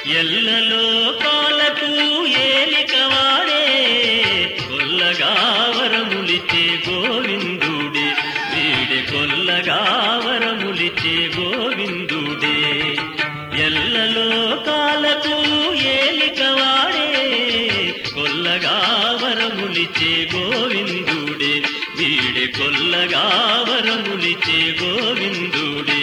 ఎల్లలో కాలకు ఏలికవాడే కొల్లగా వరములిచే గోవిందుడే వీడే కొల్లగా వరములిచే గోవిందుడే ఎల్లలో కాలకు ఏలికవాడే కొల్లగా వరములిచే గోవిందుడే వీడే కొల్లగా వరములిచే గోవిందుడే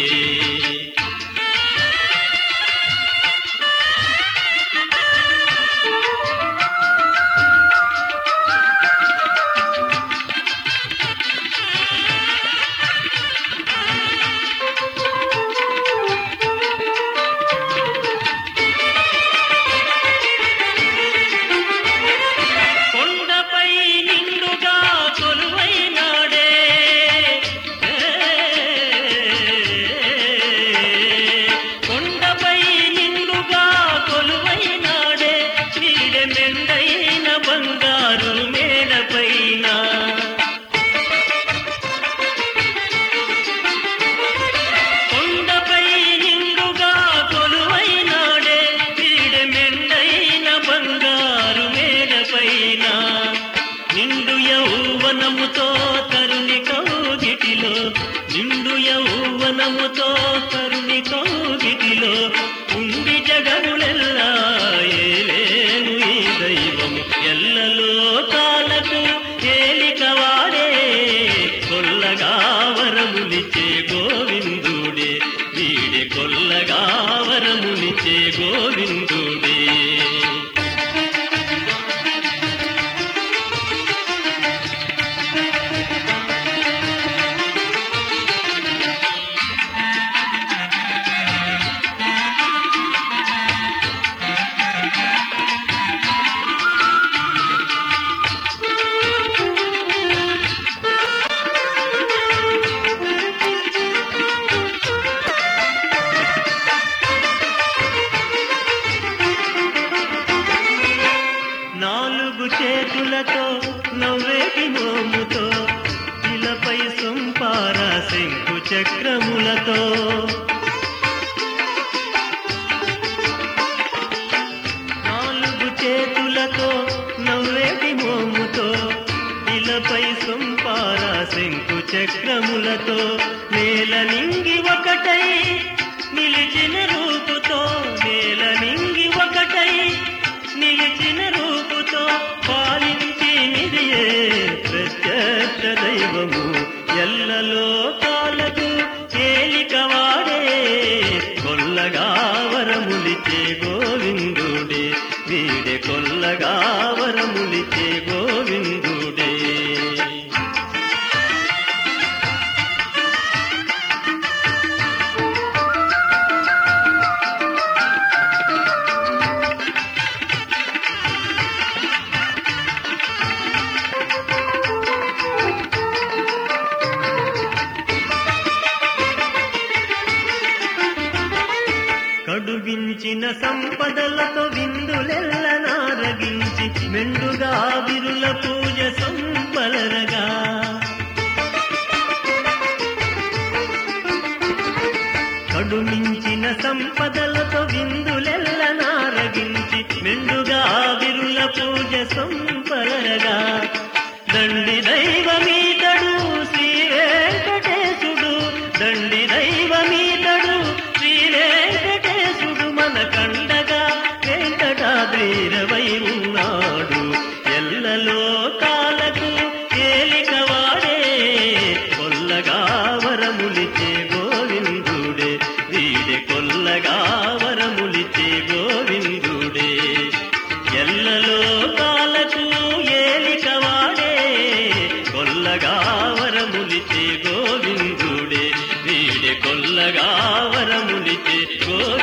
నిండు యౌవనముతో తరుణి కౌగిటిలో నిండు యౌవనముతో తరుణి కౌగిటిలో ఉండి జగములెల్లా ఏలేను ఈ దైవము ఎల్లలో కాలకు ఏలికవాడే కొల్లగా వరములిచే గోవిందుడే వీడే కొల్లగా వరములిచే గోవిందుడే నాలుగు చేతులతో నవ్వేటి మోముతో ఇలపై సొంపార శంకు చక్రములతో నాలుగు చేతులతో నవ్వేటి మోముతో ఇలపై సొంపార శంకు చక్రములతో నేల నింగి ఒకటై నిలిచిన రూపుతో నేల నింగి ఒకటై నిలిచిన రూపుతో పాలించి నిదియే ప్రత్యక్ష దైవము ఎల్లలో కాలకు ఏలికవాడే కొల్లగా వరములిచే గోవిందుడే వీడే కొల్లగా వరములిచే గోవిందుడే కడుగించిన సంపదలతో విందులెల్ల నారగించి మెండుగా విరుల పూజ సంపలరగా కడుమించిన సంపదలతో విందులెల్ల నారగించి మెండుగా విరుల పూజ సంపలరగా దండి దైవమీతడు శ్రీ వెంకటేశుడు దండి దైవమీతడు శ్రీ వెంకటేశుడు మన కండగా వెంకటాద్రిరవై ఉన్నాడు ఎల్లలో కాలకు ఏలికవాడే కొల్లగా వరములిచే గోవిందుడే వీడే కొల్లగా వరములిచే గోవిందుడే ఎల్లలో కాలకు ఏలికవాడే కొల్లగా వరములిచే గోవిందుడే వీడే కొల్లగా వరములిచే